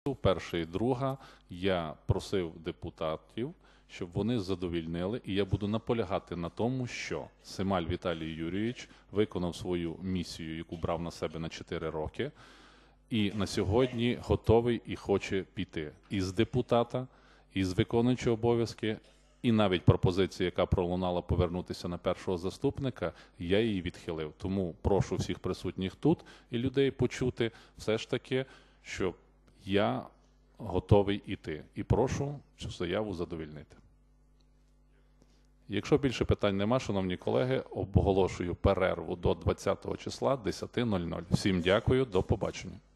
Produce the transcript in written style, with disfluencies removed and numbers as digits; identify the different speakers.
Speaker 1: Перша і друга, я просив депутатів, щоб вони задовільнили, і я буду наполягати на тому, що Семаль Віталій Юрійович виконав свою місію, яку брав на себе на 4 роки, і на сьогодні готовий і хоче піти із депутата, із виконуючого обов'язки, і навіть пропозиція, яка пролунала повернутися на першого заступника, я її відхилив. Тому прошу всіх присутніх тут і людей почути все ж таки, що я готовий іти. І прошу цю заяву задовільнити. Якщо більше питань нема, шановні колеги, оголошую перерву до 20 числа 10:00. Всім дякую, до побачення.